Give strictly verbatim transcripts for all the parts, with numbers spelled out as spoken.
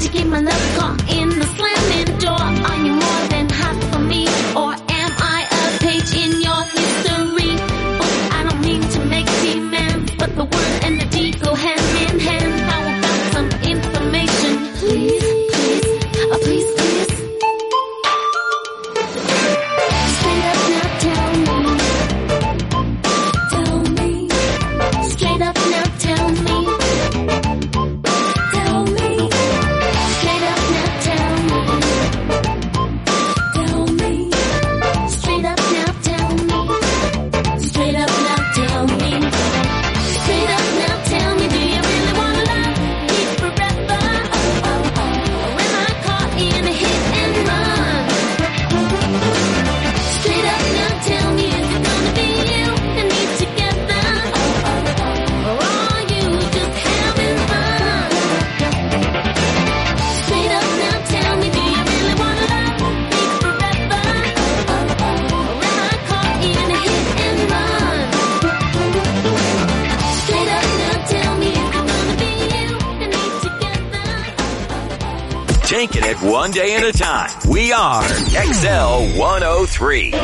to keep my love caught in the slamming door? Are you more than hot for me, or am I a page in your history? Oh, I don't mean to make demands, but the word and the deed go hand in hand. How about some information, please, please, oh please, please. Straight up now, tell me, tell me. Straight up now, tell me. Taking it one day at a time. We are X L one oh three.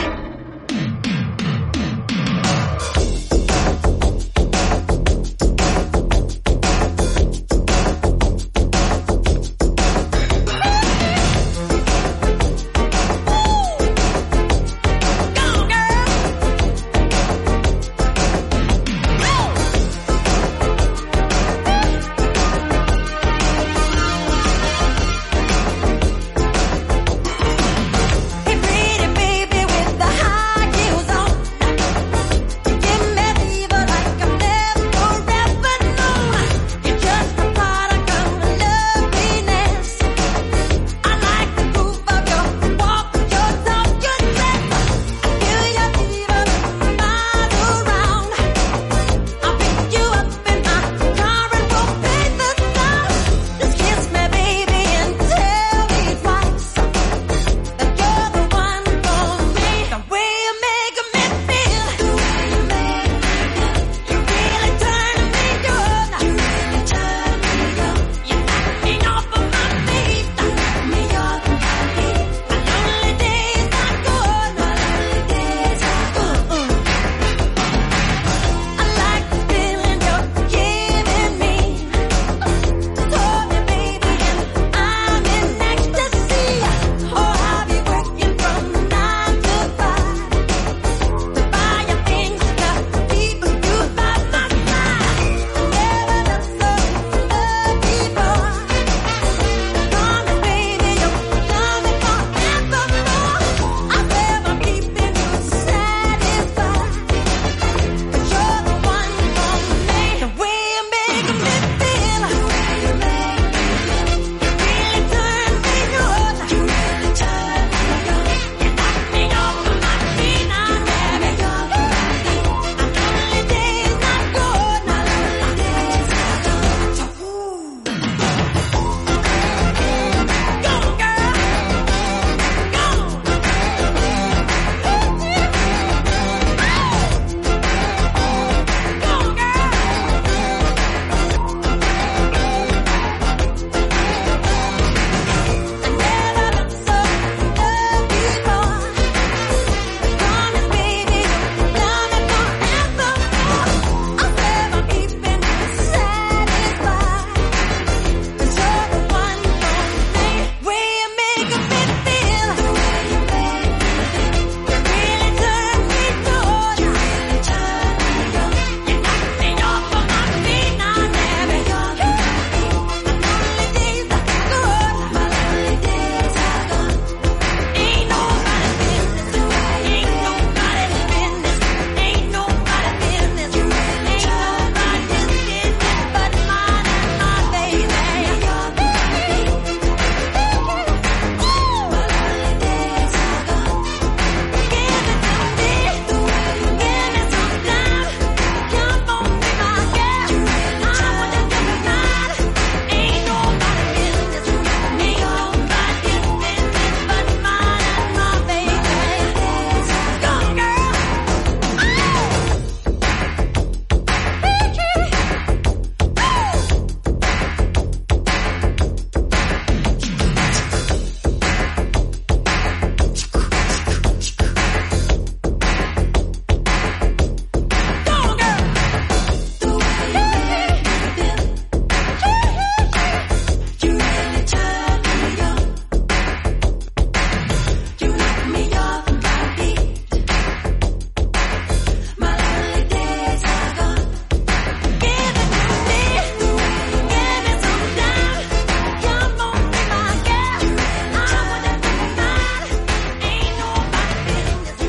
Hey, pretty baby with the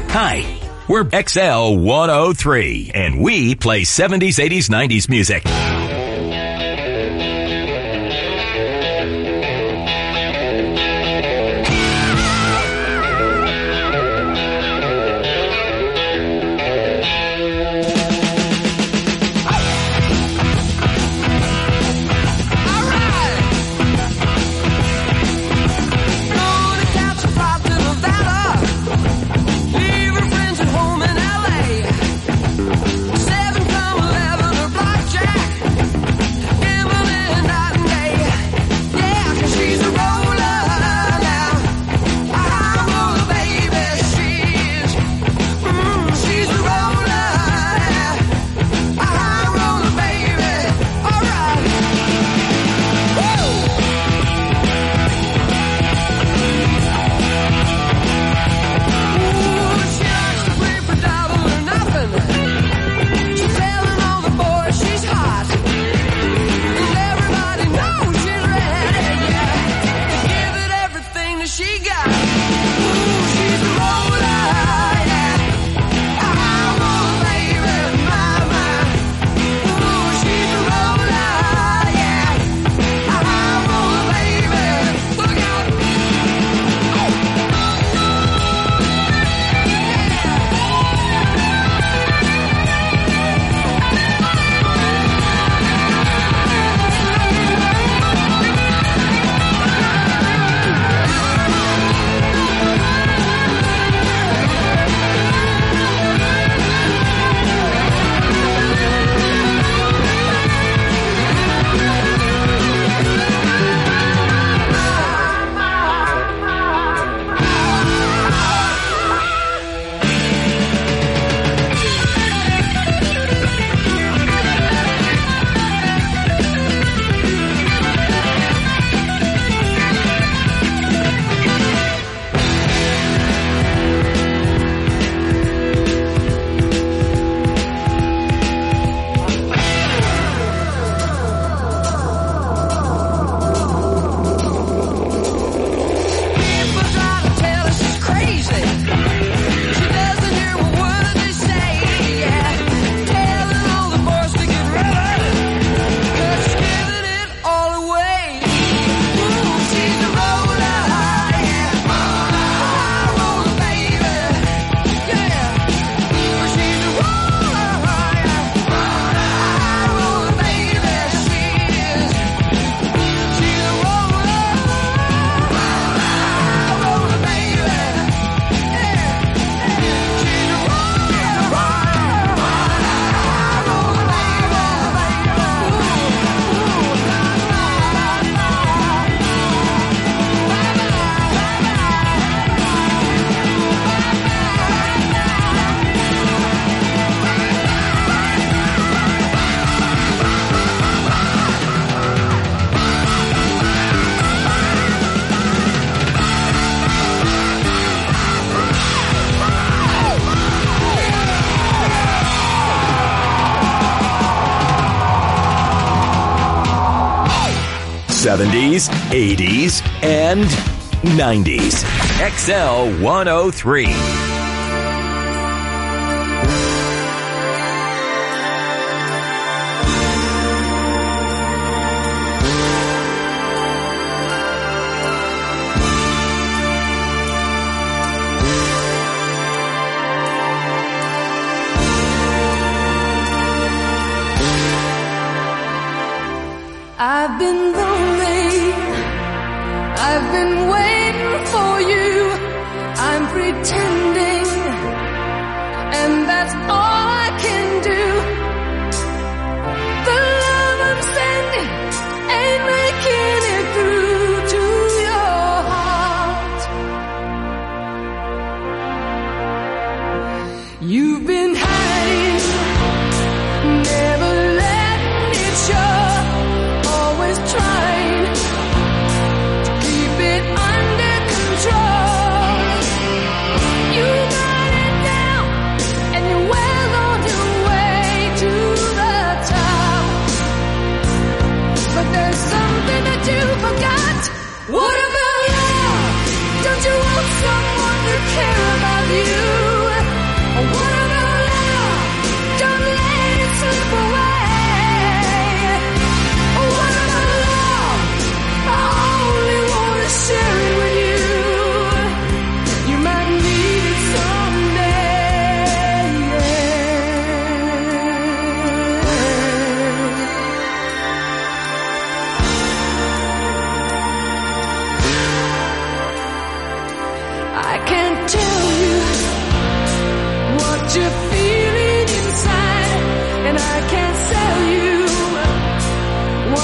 Hi, we're X L one oh three, and we play seventies, eighties, nineties music. seventies, eighties, and nineties. X L one oh three. I've been lonely, I've been waiting for you, I'm pretending, and that's all I can do. The love I'm sending ain't making it through to your heart. You've been hiding, never letting it show. Trying to keep it under control. You got it down, and you're well on your way to the top. But there's something that you forgot. What about love? Don't you want someone to care about you?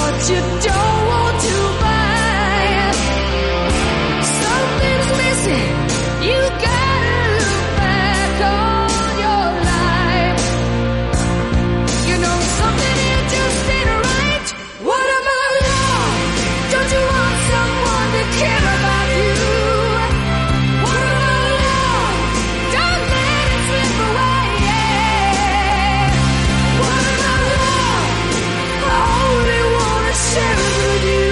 what you don't want to buy. Something's missing. You gotta look back on your life. You know something here just ain't right. What about love? Don't you want someone to care about you? What about love? Don't let it slip away. What about love? I only wanna share it with you.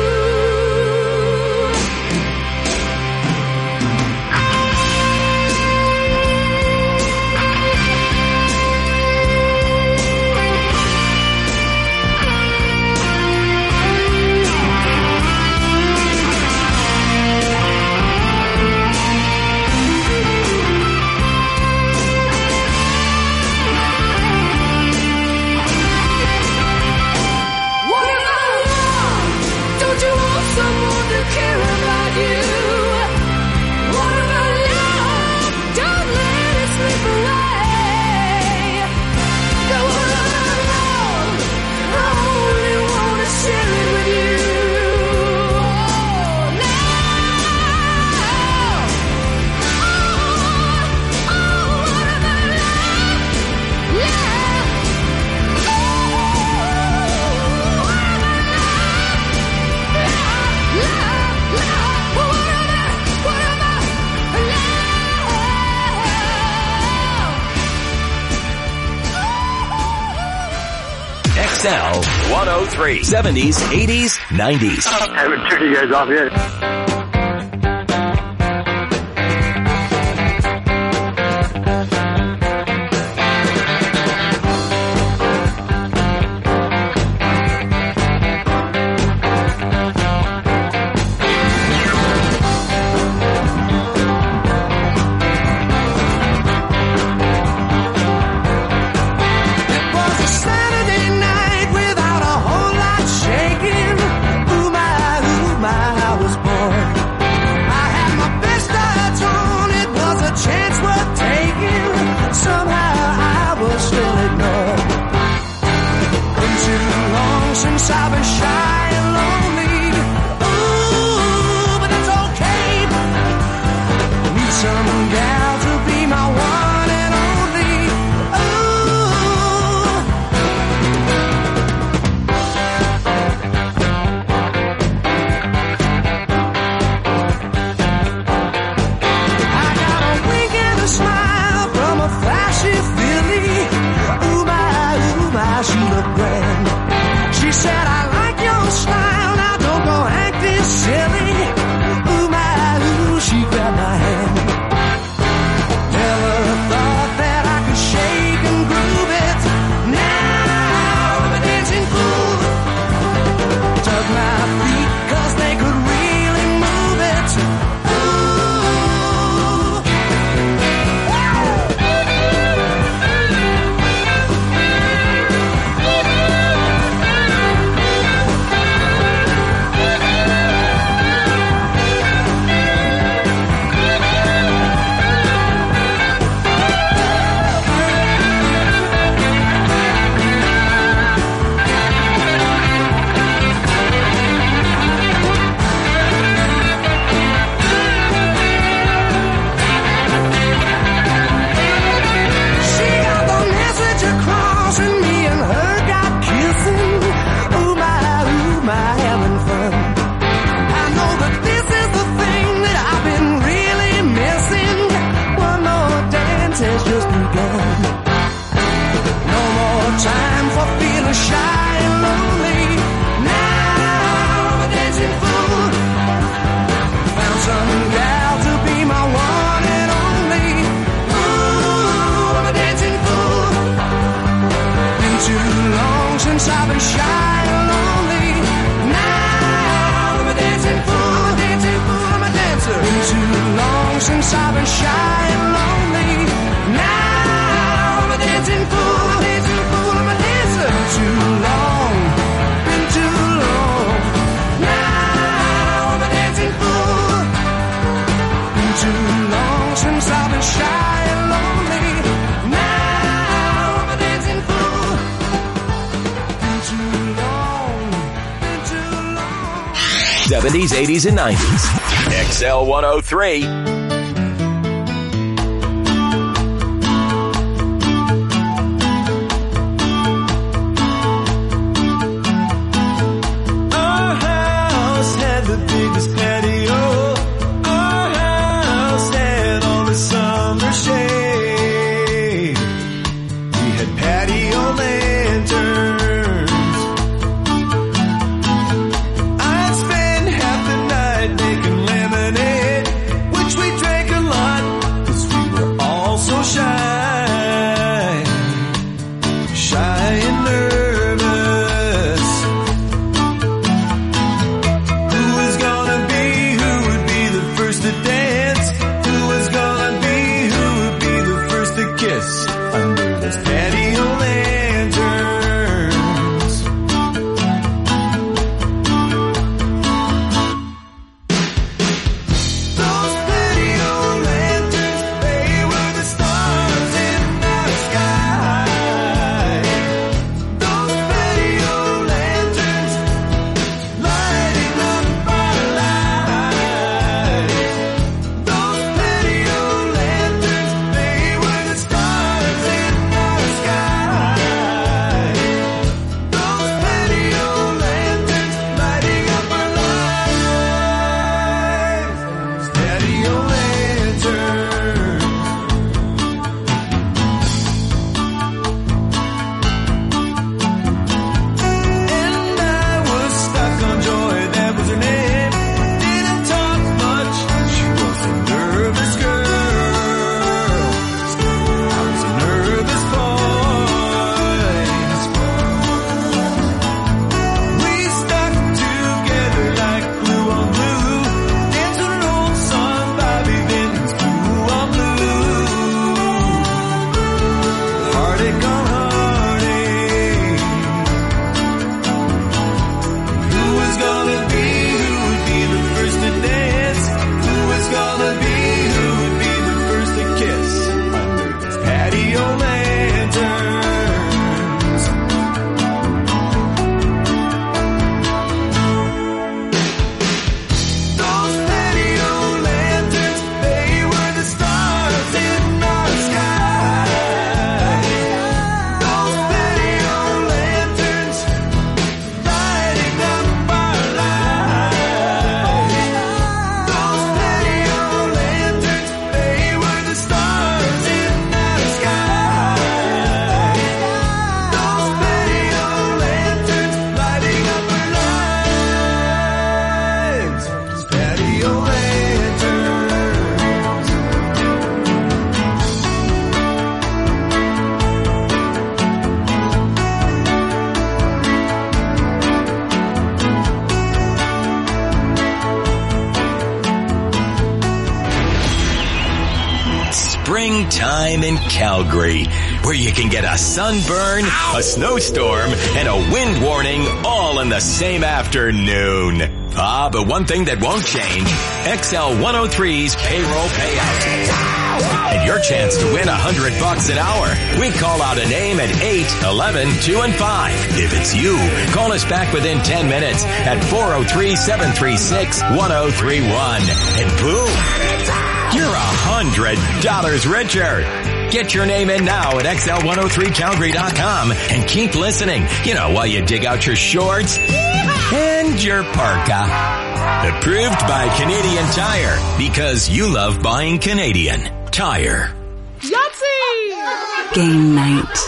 What about love? Don't you want someone to care about you? What about love? Don't let it slip away. Go what about love? I only wanna share it with you. Oh, love. Oh, oh, what about love? Love. Oh, what about love? Love, love. What about, what about love? X L one oh three. seventies, eighties, nineties. I haven't turned you guys off yet. It was a Saturday night without a whole lot shaking. Ooh my, ooh my, I was bored. I had my best odds on, it was a chance worth taking. Somehow I was still ignored. Been too long since I've been shy and lonely. Ooh, but that's okay. Need some gal to be my one and only. Ooh. I got a wink and a smile from a flashy filly. Ooh my, ooh my, she looked grand. She said, I like your style, now don't go acting silly. Ooh my, ooh, she grabbed my hand. Never thought that I could shake and groove it. Now I'm a dancing fool. Dug my feet 'cause they could really move it. Ooh. She got the message across and me and her got kissing. Ooh my, ooh my, having fun. I know that this is the thing that I've been really missing. One more dance has just begun. No more time for feeling shy and lonely. Now I'm a dancing fool. Found some gal to be my one and only. Ooh, I'm a dancing fool. Been too long since I've been shy and lonely. Now I'm a dancing fool, dancing fool, I'm a dancer. Been too long since I've been shy and lonely. Now I'm a dancing fool, dancing fool, I'm a dancer. Been too long, been too long. Now I'm a dancing fool. Been too long since I've been shy and lonely. Now I'm a dancing fool. Been too long. seventies, eighties, and nineties. X L one oh three. Our house had the biggest patio. Our house had all the summer shade. We had patio lanterns. I'd spend half the night making lemonade, which we drank a lot, 'cause we were all so shy. Shy and nervous. Who was gonna be, who would be the first to dance? Who was gonna be, who would be the first to kiss under those patio lanterns? Those patio lanterns, they were the stars in our sky. Those patio lanterns, lighting up our lives. Those patio lanterns, they were the stars in our sky. Those patio lanterns, lighting up our lives. Patio lanterns. And I was stuck on Joy, that was her name. Didn't talk much, she was a nervous girl. I was a nervous boy. We stuck together like glue on glue. Danced on an old song, Bobby Vinton's Blue on Blue. Heartache on heartache. Who was gonna be, who would be the first to dance? Who was gonna be, who would be the first to kiss under those patio lanterns? Those patio lanterns, they were the stars in our sky. Those patio lanterns, lighting up our lives. Those patio lanterns, they were the stars in our sky. Those patio lanterns, lighting up our lives. Those patio lanterns. Springtime in Calgary, where you can get a sunburn, a snowstorm, and a wind warning all in the same afternoon. Ah, but one thing that won't change, X L one oh three's payroll payout. And your chance to win a hundred bucks an hour. We call out a name at eight, eleven, two, and five. If it's you, call us back within ten minutes at four oh three, seven three six, one oh three one. And boom, you're a hundred dollars richer. Get your name in now at X L one oh three Calgary dot com and keep listening. You know, while you dig out your shorts and your parka. Approved by Canadian Tire, because you love buying Canadian Tire. Yahtzee! Game night.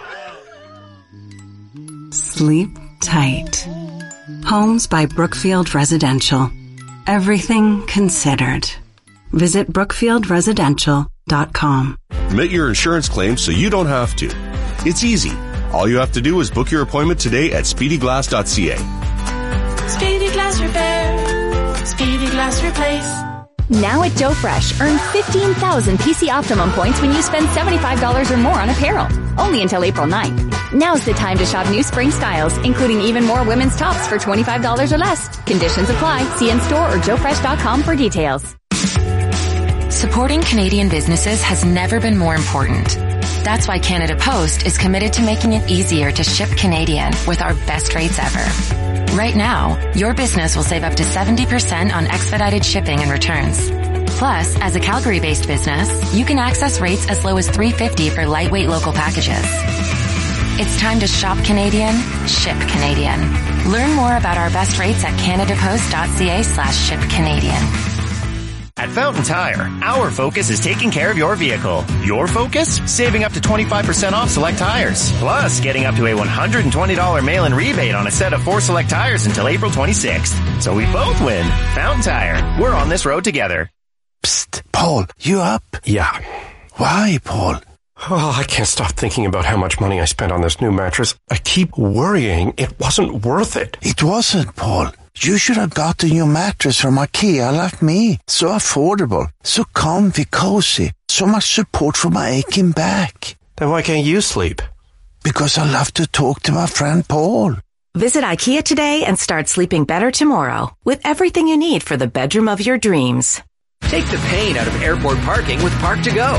Sleep tight. Homes by Brookfield Residential. Everything considered. Visit brookfield residential dot com. Submit your insurance claim so you don't have to. It's easy. All you have to do is book your appointment today at speedy glass dot c a. Speedy Glass Repair. Speedy Glass Replace. Now at Joe Fresh, earn fifteen thousand P C Optimum points when you spend seventy-five dollars or more on apparel. Only until April ninth. Now's the time to shop new spring styles, including even more women's tops for twenty-five dollars or less. Conditions apply. See in-store or joe fresh dot com for details. Supporting Canadian businesses has never been more important. That's why Canada Post is committed to making it easier to ship Canadian with our best rates ever. Right now, your business will save up to seventy percent on expedited shipping and returns. Plus, as a Calgary-based business, you can access rates as low as three dollars and fifty cents for lightweight local packages. It's time to shop Canadian, ship Canadian. Learn more about our best rates at canadapost.ca slash ship Canadian. At Fountain Tire, our focus is taking care of your vehicle. Your focus? Saving up to twenty-five percent off select tires. Plus, getting up to a one hundred twenty dollars mail-in rebate on a set of four select tires until April twenty-sixth. So we both win. Fountain Tire. We're on this road together. Psst, Paul, you up? Yeah. Why, Paul? Oh, I can't stop thinking about how much money I spent on this new mattress. I keep worrying it wasn't worth it. It wasn't, Paul. You should have got the new mattress from IKEA like me. So affordable, so comfy, cozy, so much support for my aching back. Then why can't you sleep? Because I love to talk to my friend Paul. Visit IKEA today and start sleeping better tomorrow with everything you need for the bedroom of your dreams. Take the pain out of airport parking with Park to Go.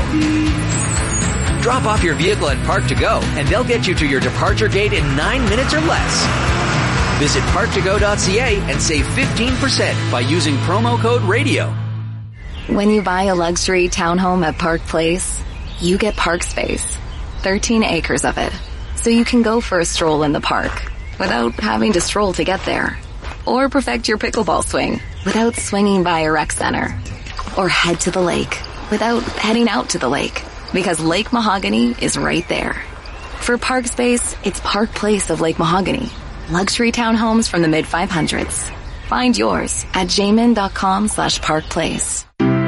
Drop off your vehicle at Park to Go and they'll get you to your departure gate in nine minutes or less. Visit park to go dot c a and save fifteen percent by using promo code RADIO. When you buy a luxury townhome at Park Place, you get park space, thirteen acres of it, so you can go for a stroll in the park without having to stroll to get there. Or perfect your pickleball swing without swinging by a rec center. Or head to the lake without heading out to the lake, because Lake Mahogany is right there. For park space, it's Park Place of Lake Mahogany. Luxury townhomes from the mid five hundreds. Find yours at jamin.com slash park place.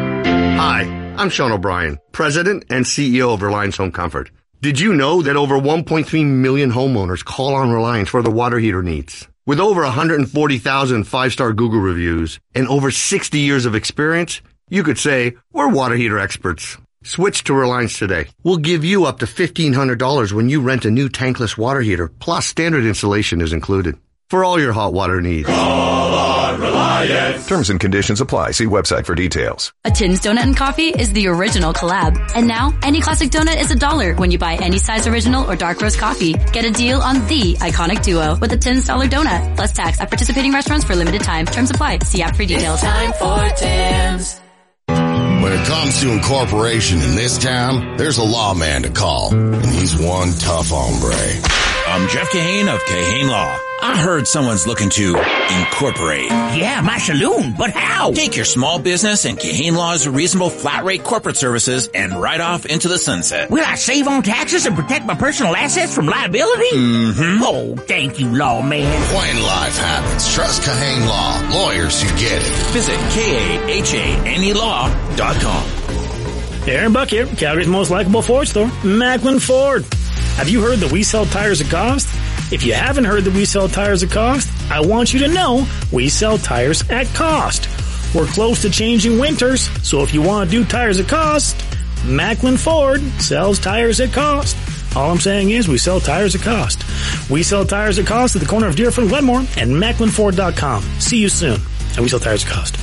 Hi, I'm Sean O'Brien, President and C E O of Reliance Home Comfort. Did you know that over one point three million homeowners call on Reliance for their water heater needs? With over one hundred forty thousand five-star Google reviews and over sixty years of experience, you could say we're water heater experts. Switch to Reliance today. We'll give you up to fifteen hundred dollars when you rent a new tankless water heater, plus standard installation is included. For all your hot water needs. Call on Reliance. Terms and conditions apply. See website for details. A Tim's Donut and Coffee is the original collab. And now, any classic donut is a dollar when you buy any size original or dark roast coffee. Get a deal on the iconic duo with a Tim's dollar donut, plus tax at participating restaurants for limited time. Terms apply. See app for details. It's time for Tim's. When it comes to incorporation in this town, there's a lawman to call, and he's one tough hombre. I'm Jeff Kahane of Kahane Law. I heard someone's looking to incorporate. Yeah, my saloon, but how? Take your small business and Kahane Law's reasonable flat rate corporate services and ride off into the sunset. Will I save on taxes and protect my personal assets from liability? Mm-hmm. Oh, thank you, lawman. When life happens, trust Kahane Law. Lawyers who get it. Visit K A H A N E law dot com. Aaron Buck here, Calgary's most likable Ford store, Macklin Ford. Have you heard that we sell tires at cost? If you haven't heard that we sell tires at cost, I want you to know we sell tires at cost. We're close to changing winters, so if you want to do tires at cost, Macklin Ford sells tires at cost. All I'm saying is we sell tires at cost. We sell tires at cost at the corner of Deerfoot and Glenmore and macklin ford dot com. See you soon. And we sell tires at cost.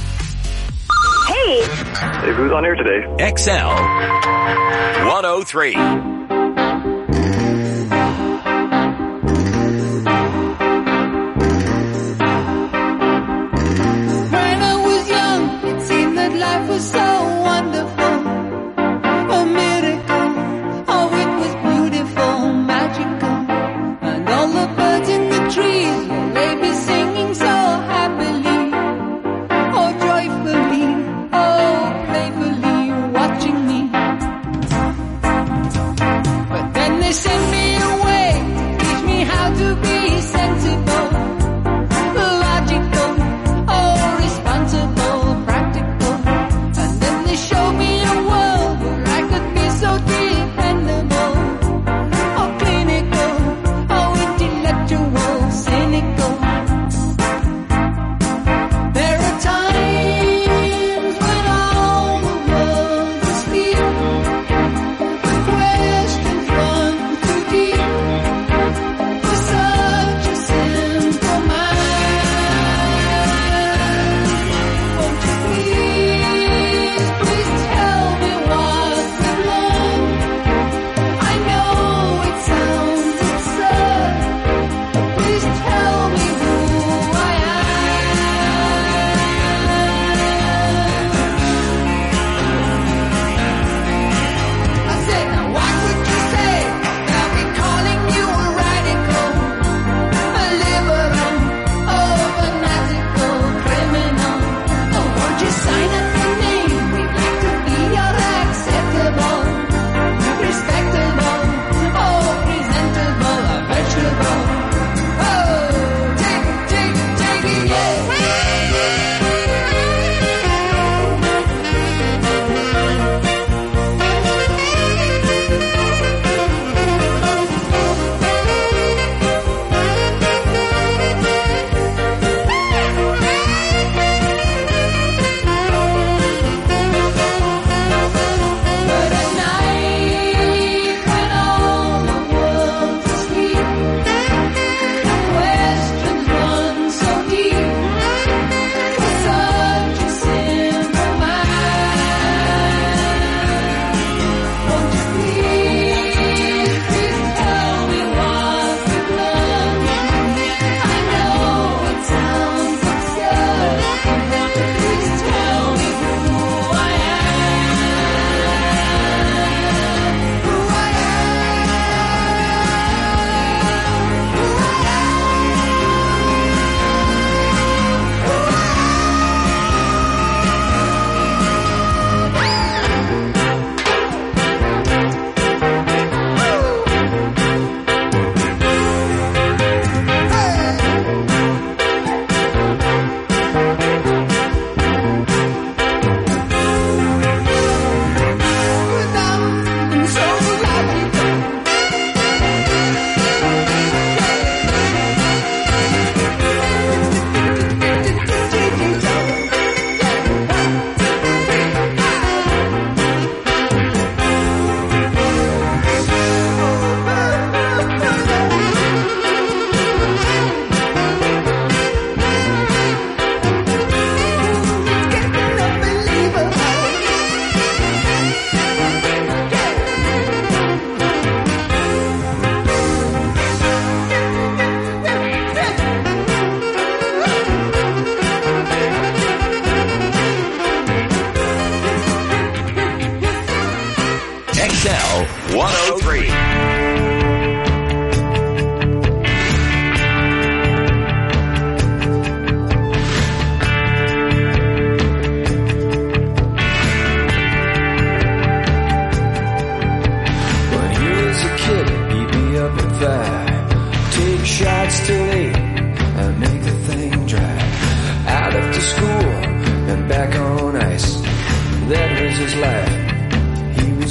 Hey! Hey, who's on air today? X L one oh three. Life was so wonderful, a miracle. Oh, it was beautiful, magical, and all the birds in the trees will they be singing so happily, oh joyfully, oh playfully, watching me.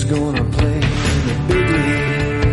boy's gonna play in the big league.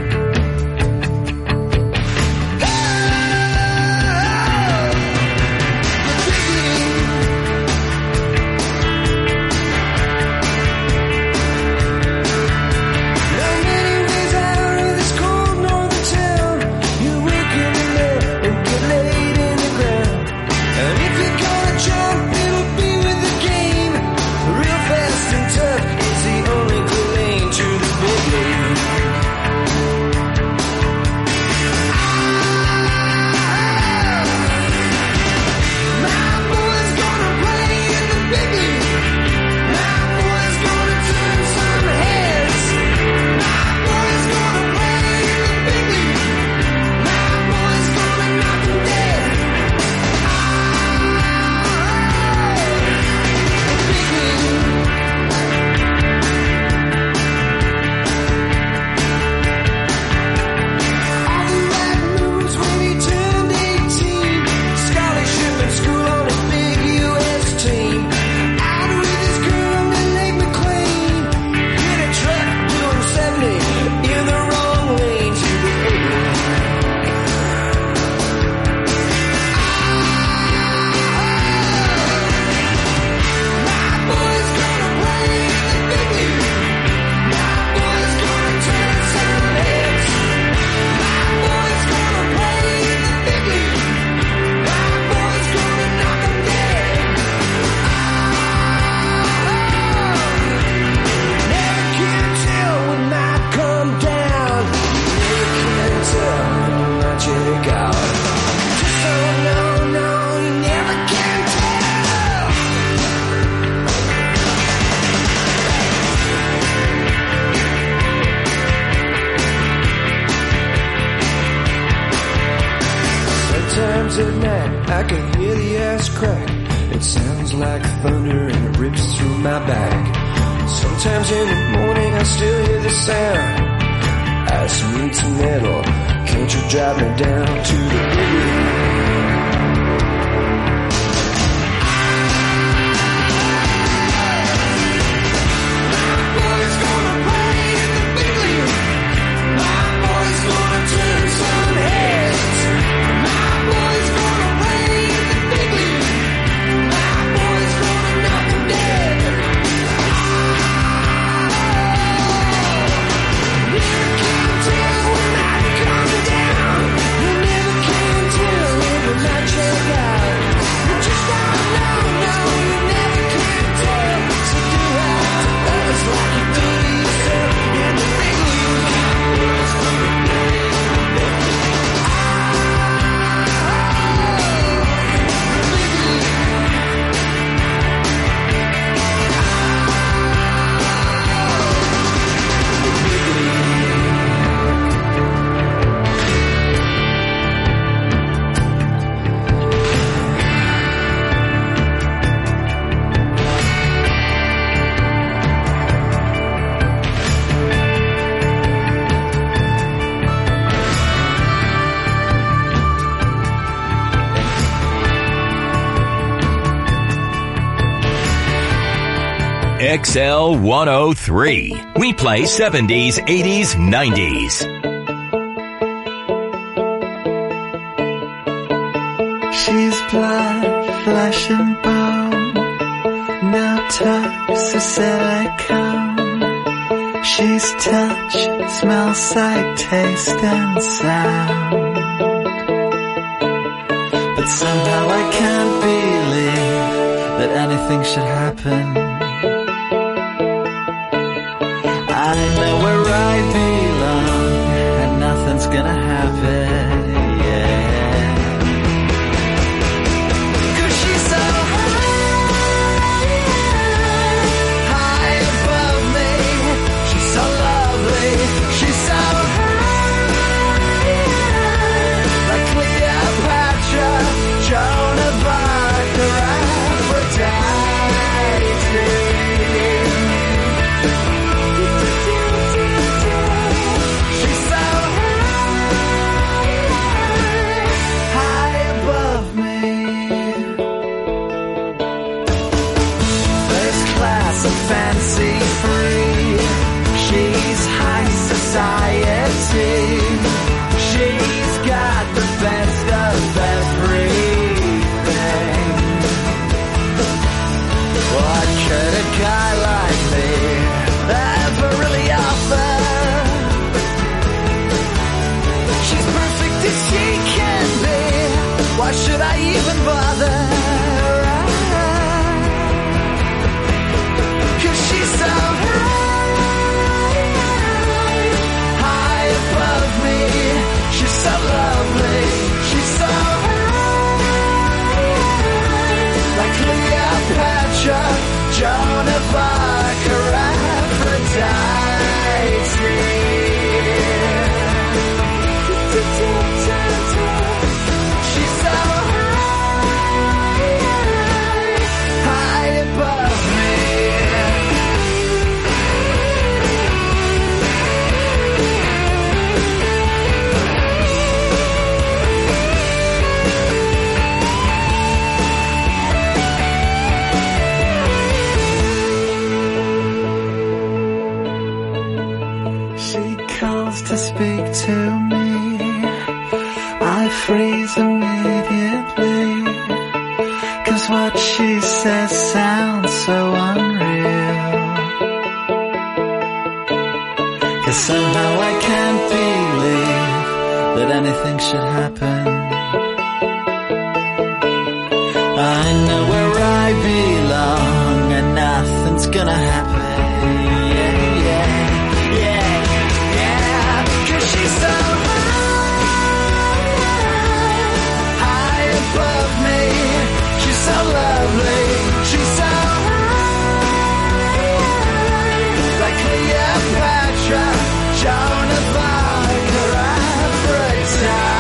At night, I can hear the ass crack. It sounds like thunder and it rips through my back. Sometimes in the morning I still hear the sound. Ice meets metal, can't you drive me down to the big X L one oh three. We play seventies, eighties, nineties. She's blood, flesh and bone, no tox or silicone. She's touch, smell, sight, taste and sound. But somehow I can't believe that anything should happen. I know where I belong, and nothing's gonna happen, yeah. 'Cause she's so high, high above me. She's so lovely, she's so high, like Cleopatra, Joan of Arc, or Aphrodite. She's so high. what she says sounds so unreal. 'Cause somehow I can't believe that anything should happen. I know where I belong and nothing's gonna happen. Yeah, yeah, yeah, yeah. 'Cause she's so high, high above me. She's so lovely. She's so high, like Cleopatra, Joan of Arc, or Aphrodite.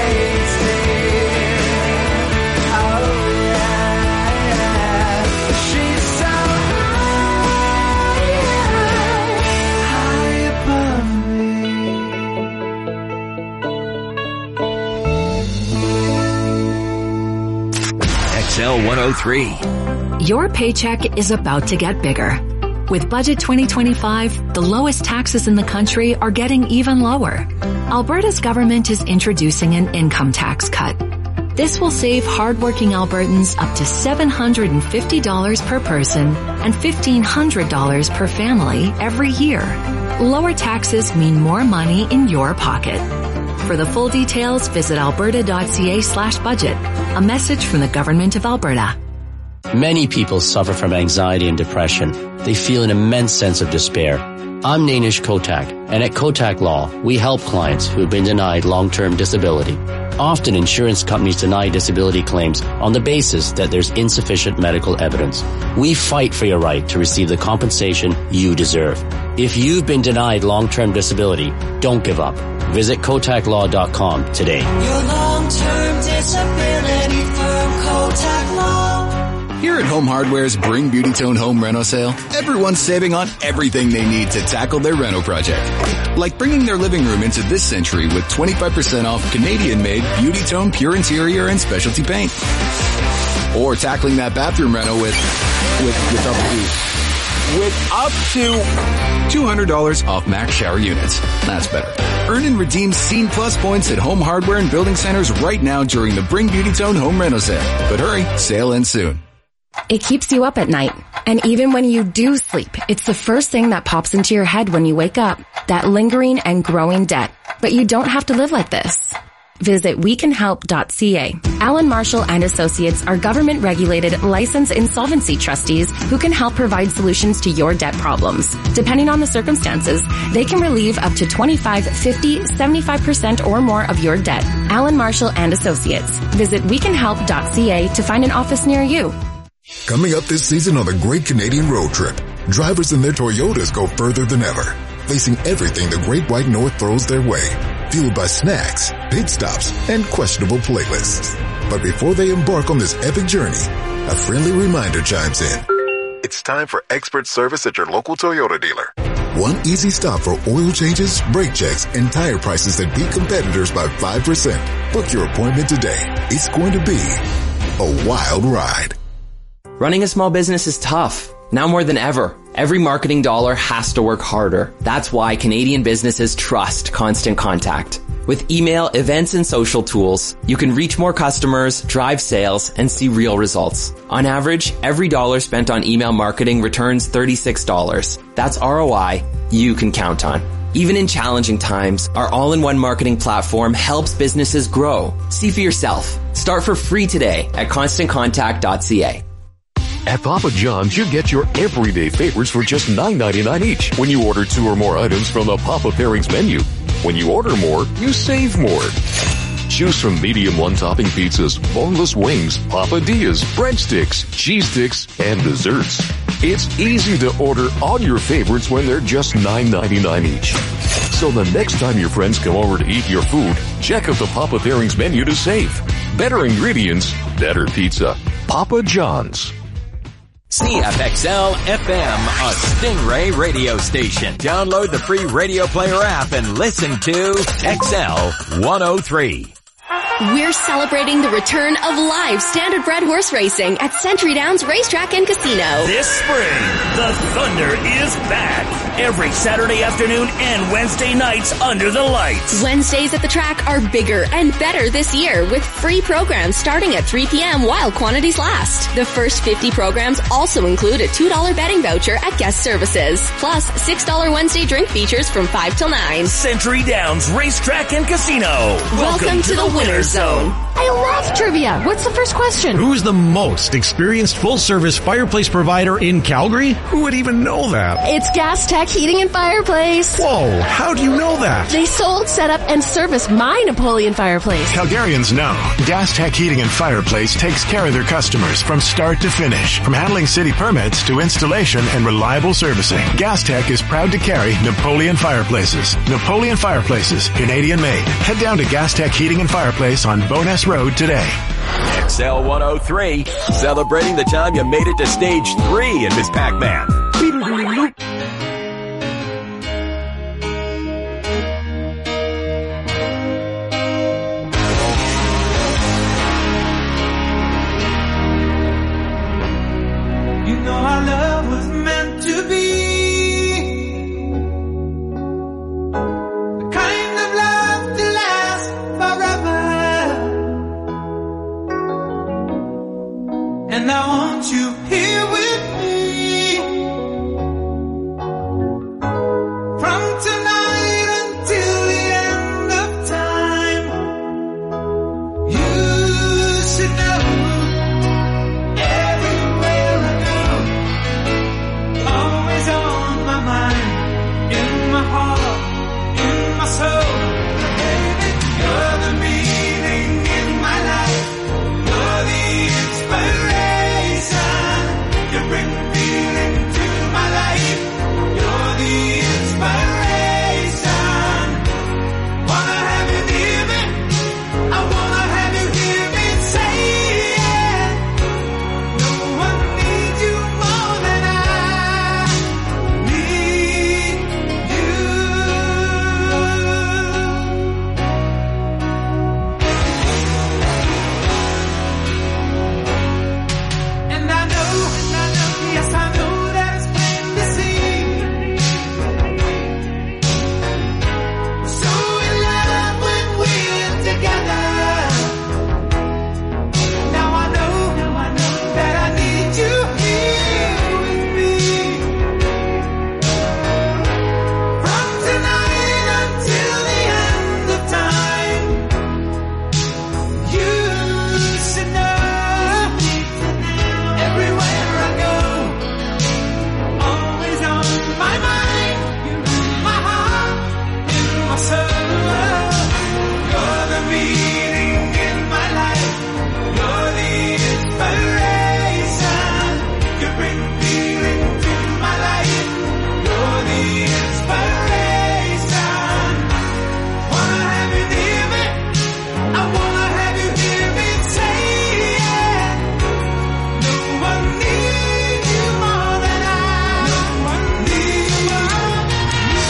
X L one oh three. Your paycheck is about to get bigger. With Budget twenty twenty-five, the lowest taxes in the country are getting even lower. Alberta's government is introducing an income tax cut. This will save hardworking Albertans up to seven hundred fifty dollars per person and fifteen hundred dollars per family every year. Lower taxes mean more money in your pocket. For the full details, visit alberta.ca slash budget. A message from the Government of Alberta. Many people suffer from anxiety and depression. They feel an immense sense of despair. I'm Nainish Kotak, and at Kotak Law, we help clients who have been denied long-term disability. Often insurance companies deny disability claims on the basis that there's insufficient medical evidence. We fight for your right to receive the compensation you deserve. If you've been denied long-term disability, don't give up. Visit kotak law dot com today. Your long-term disability from Kotak Law. Here at Home Hardware's Bring Beauty Tone Home Reno sale, everyone's saving on everything they need to tackle their reno project. Like bringing their living room into this century with twenty-five percent off Canadian-made Beauty Tone Pure Interior and Specialty Paint. Or tackling that bathroom reno with, with, with up to, with up to two hundred dollars off Max Shower Units. That's better. Earn and redeem Scene Plus points at Home Hardware and Building Centers right now during the Bring Beauty Tone Home Reno sale. But hurry, sale ends soon. It keeps you up at night. And even when you do sleep, it's the first thing that pops into your head when you wake up. That lingering and growing debt. But you don't have to live like this. Visit we can help dot c a. Alan Marshall and Associates are government-regulated, licensed insolvency trustees who can help provide solutions to your debt problems. Depending on the circumstances, they can relieve up to twenty-five, fifty, seventy-five percent or more of your debt. Alan Marshall and Associates. Visit we can help dot c a to find an office near you. Coming up this season on the Great Canadian Road Trip, drivers in their Toyotas go further than ever, facing everything the Great White North throws their way, fueled by snacks, pit stops, and questionable playlists. But before they embark on this epic journey, a friendly reminder chimes in. It's time for expert service at your local Toyota dealer. One easy stop for oil changes, brake checks, and tire prices that beat competitors by five percent. Book your appointment today. It's going to be a wild ride. Running a small business is tough. Now more than ever, every marketing dollar has to work harder. That's why Canadian businesses trust Constant Contact. With email, events, and social tools, you can reach more customers, drive sales, and see real results. On average, every dollar spent on email marketing returns thirty-six dollars. That's R O I you can count on. Even in challenging times, our all-in-one marketing platform helps businesses grow. See for yourself. Start for free today at constant contact dot c a. At Papa John's, you get your everyday favorites for just nine ninety-nine each when you order two or more items from the Papa Pairings menu. When you order more, you save more. Choose from medium one-topping pizzas, boneless wings, papadillas, breadsticks, cheese sticks, and desserts. It's easy to order all your favorites when they're just nine ninety-nine each. So the next time your friends come over to eat your food, check out the Papa Pairings menu to save. Better ingredients, better pizza. Papa John's. C F X L F M, a Stingray radio station. Download the free Radio Player app and listen to X L one oh three. We're celebrating the return of live standardbred horse racing at Century Downs Racetrack and Casino. This spring, the Thunder is back. Every Saturday afternoon and Wednesday nights under the lights. Wednesdays at the track are bigger and better this year with free programs starting at three p.m. while quantities last. The first fifty programs also include a two dollars betting voucher at guest services, plus six dollars Wednesday drink features from five till nine. Century Downs Racetrack and Casino. Welcome, Welcome to, to the Winner's Zone. I love trivia. What's the first question? Who's the most experienced full-service fireplace provider in Calgary? Who would even know that? It's Gas Tech Heating and Fireplace. Whoa, how do you know that? They sold, set up, and service my Napoleon fireplace. Calgarians know Gas Tech Heating and Fireplace takes care of their customers from start to finish, from handling city permits to installation and reliable servicing. Gas Tech is proud to carry Napoleon Fireplaces. Napoleon Fireplaces, Canadian-made. Head down to Gas Tech Heating and Fireplace on Bowness Road today. X L one oh three, celebrating the time you made it to stage three in Miss Pac-Man. You know our love was meant to be the kind of love to last forever. And I want you here with me from tonight until the end of time. You should know everywhere I go, always on my mind, in my heart, in my soul. Baby, you're the meaning in my life, you're the inspiration, you bring feeling to my life, you're the inspiration. Wanna have you near me, I wanna have you hear me say it. No one needs you more than I need you. And I know, and I know, yes I know that it's plain to see. We're so in love when we're together. Now I know, now I know that I need you here with me. From tonight until the end of time. You should know everywhere I go, always on my mind, in my heart, in my soul. You're the meaning in my life, you're the inspiration, you bring feeling to my life, you're the inspiration. Wanna have you near me, I wanna have you hear me say it. No one needs you more than I. No one needs you more than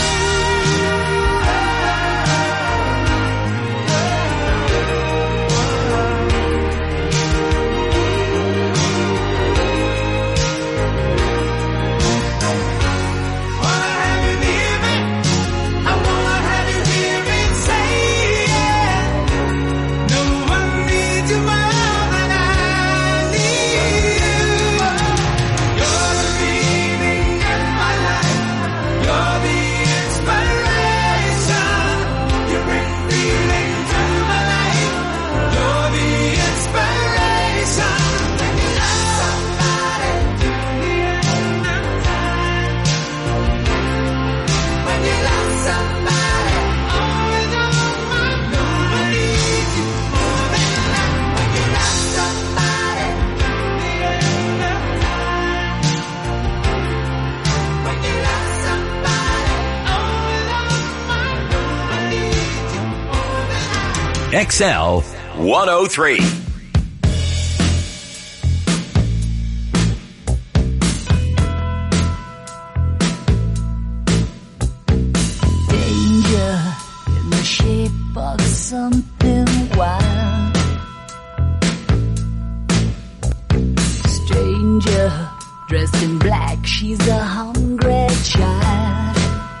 Wanna have you near me, I wanna have you hear me say it. No one needs you more than I need you. You're the meaning in my life, you're the inspiration, you bring feeling to my life, you're the inspiration. When you love somebody to the end of time, when you love somebody, always on my mind. No one needs you more than I. When you love somebody to the end of time, when you love somebody, always on my mind. No one needs you more than I. X L one oh three. Danger in the shape of something wild. her, dressed in black, she's a hungry child.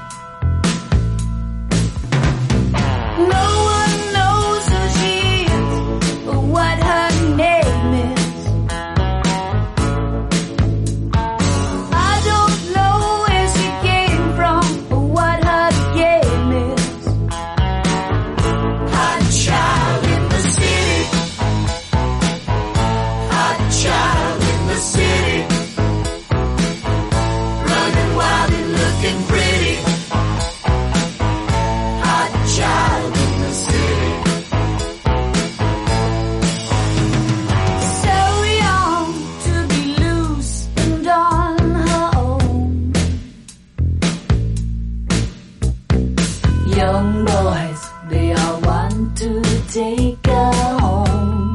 No one knows who she is or what her name is. I don't know where she came from or what her game is. Hot child in the city. Hot child in the city. Running wild and looking pretty. Hot child in the city. So young to be loose and on her own. Young boys, they all want to take her home.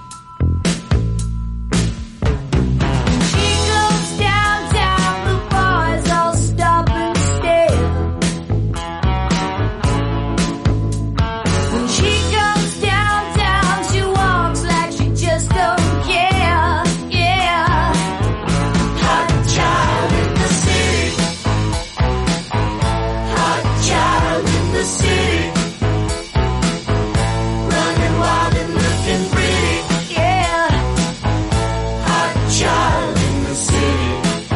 She goes downtown, the boys all stop and stare. When she comes downtown, she walks like she just don't care. Yeah. Hot child in the city. Hot child in the city. Running wild and looking pretty. Yeah. Hot child in the city.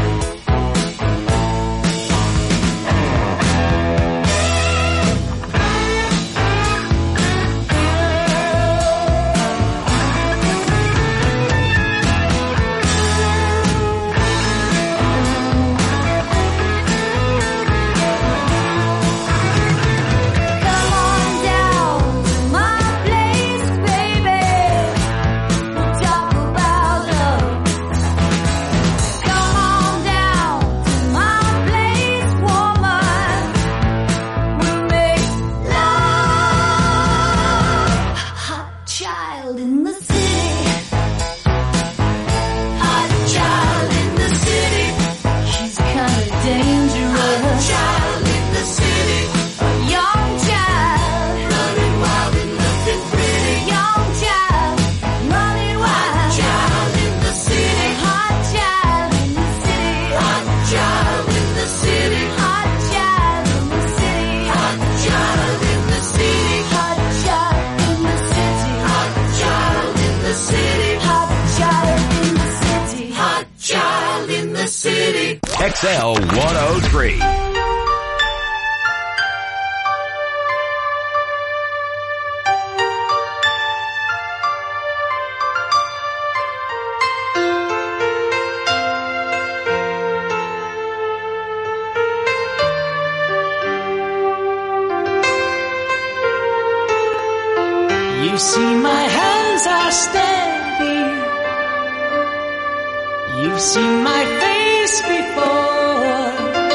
Come on down to my place, baby. We'll talk about love. Come on down to my place, woman. We'll make love. Hot child in the city. Hot child in the city. She's kinda dangerous. Hot child in the city. A young child. Running wild and looking pretty. Young child. Running wild. Hot child in the city. Hot child in the city. Hot child in the city. Hot child in the city. Hot child in the city. Hot child in the city. Hot child in the city. Hot child in the city. Hot child in the city. X L one oh three. You see my hands are steady. You've seen my face before.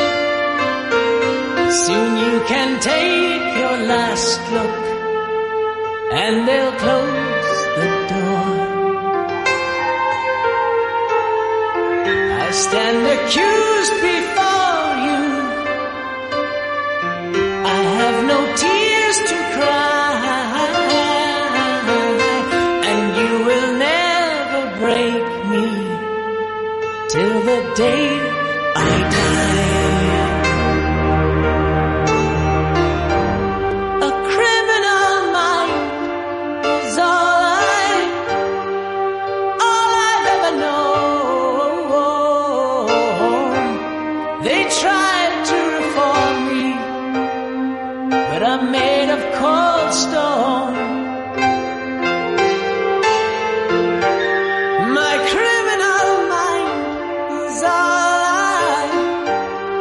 Soon you can take your last look and they'll close the door. I stand accused before you. I have no tears to cry, and you will never break me till the day I die. A criminal mind is all I, all I've ever known. They tried to reform me, but I'm made of cold stone. My criminal mind is all I,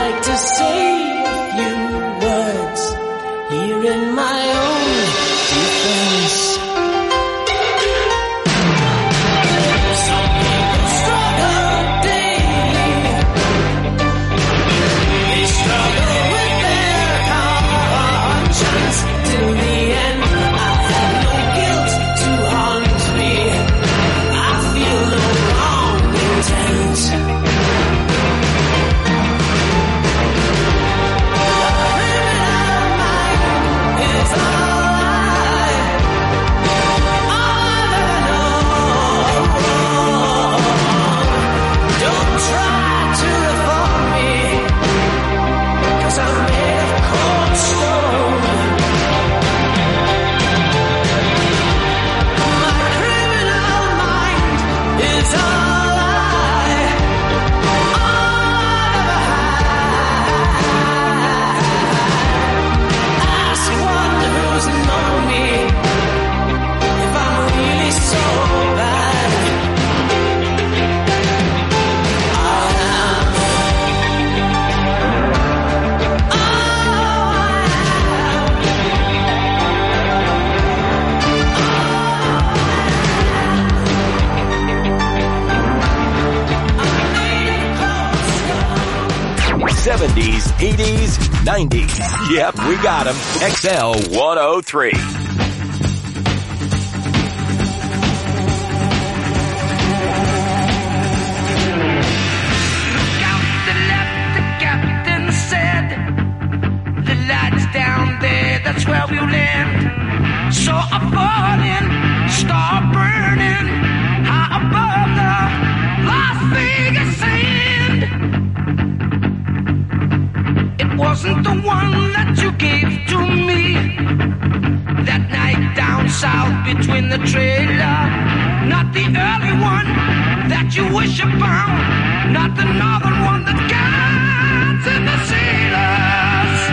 like to say a few words here in my own defense. Some people struggle daily. They struggle with their conscience till the end. I have no guilt to haunt me. I feel no wrong intent. seventies, eighties, nineties. Yep, we got them. X L one oh three. That's where we'll land. So I'm falling, start burning, high above the Las Vegas sand. It wasn't the one that you gave to me that night down south between the trailer. Not the early one that you wish upon, not the northern one that guides in the sailors.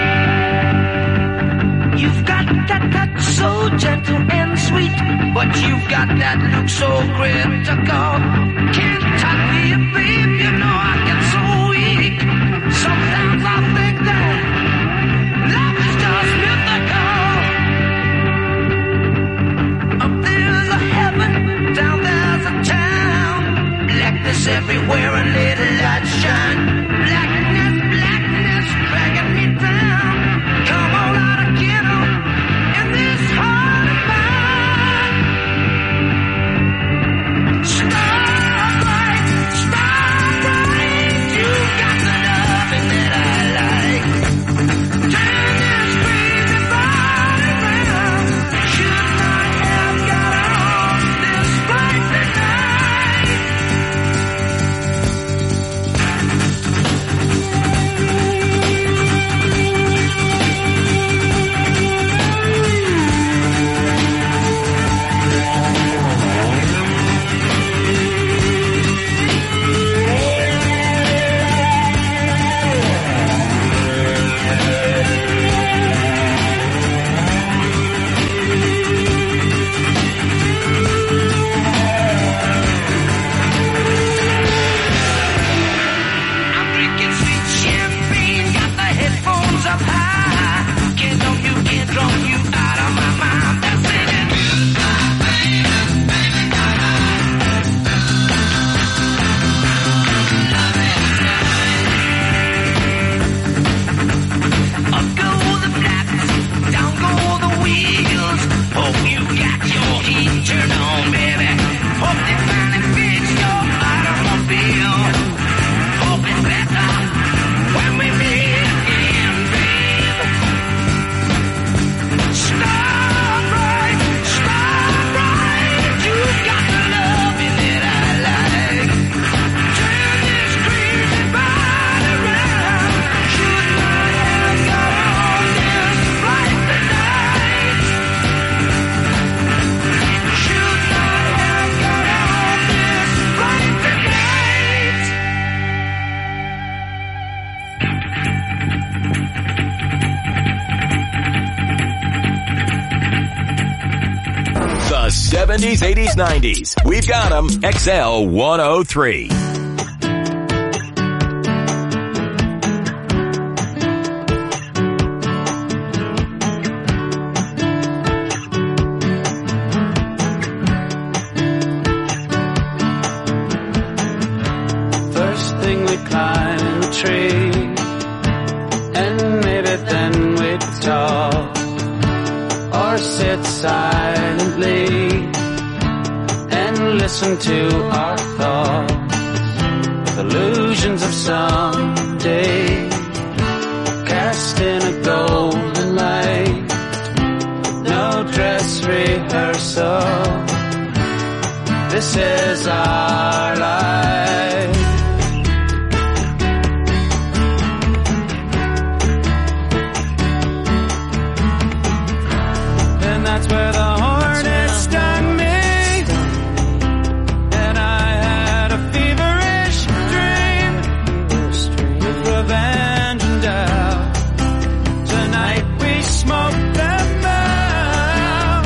You've got that touch so gentle and sweet, but you've got that look so critical. Can't touch me, babe, you know I get so weak. Sometimes I think that love is just mythical. Up there's a heaven, down there's a town. Blackness everywhere and little light shine. Blackness, blackness, dragging me down. Come on out again. Starlight, starlight, you got the loving that I like. Turn this crazy body round. Should not have got on this flight seventies, eighties, nineties. We've got them. X L one oh three. tree, and maybe then we'd talk, or sit silently and listen to our thoughts, with illusions of someday cast in a golden light. No dress rehearsal, this is our life. And that's where the hornet stung me, and I had a feverish dream with revenge and doubt. Tonight we smoke them out.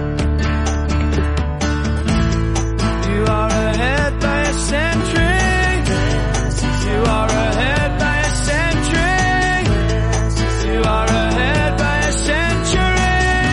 You are ahead by a century. You are ahead by a century. You are ahead by a century.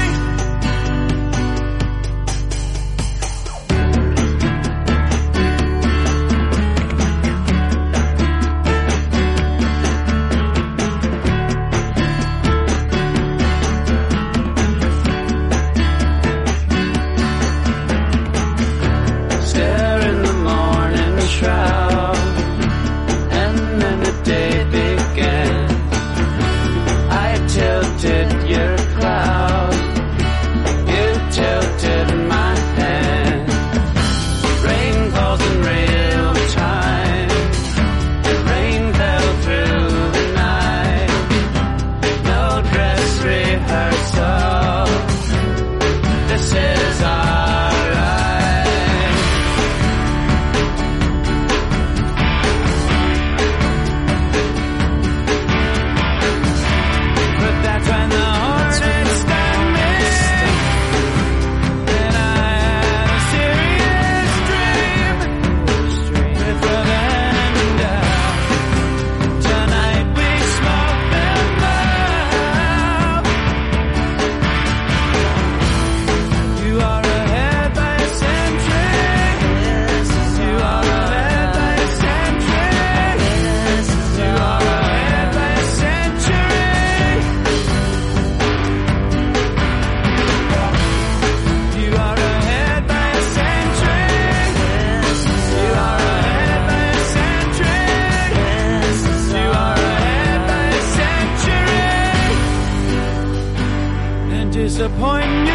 Stare in the morning shroud, and then the day began. I tilted your cloud, you tilted my hand. Rain falls in real time, the rain fell through the night. No dress rehearsal, this is our life. But that's when the hornet stung me, and I had a serious dream with revenge and doubt. Tonight we smoke them out. You are ahead by a century. You are ahead by a century. You are ahead by a century. You are ahead by a century. You are ahead by a century. You are ahead by a century. And disappoint you.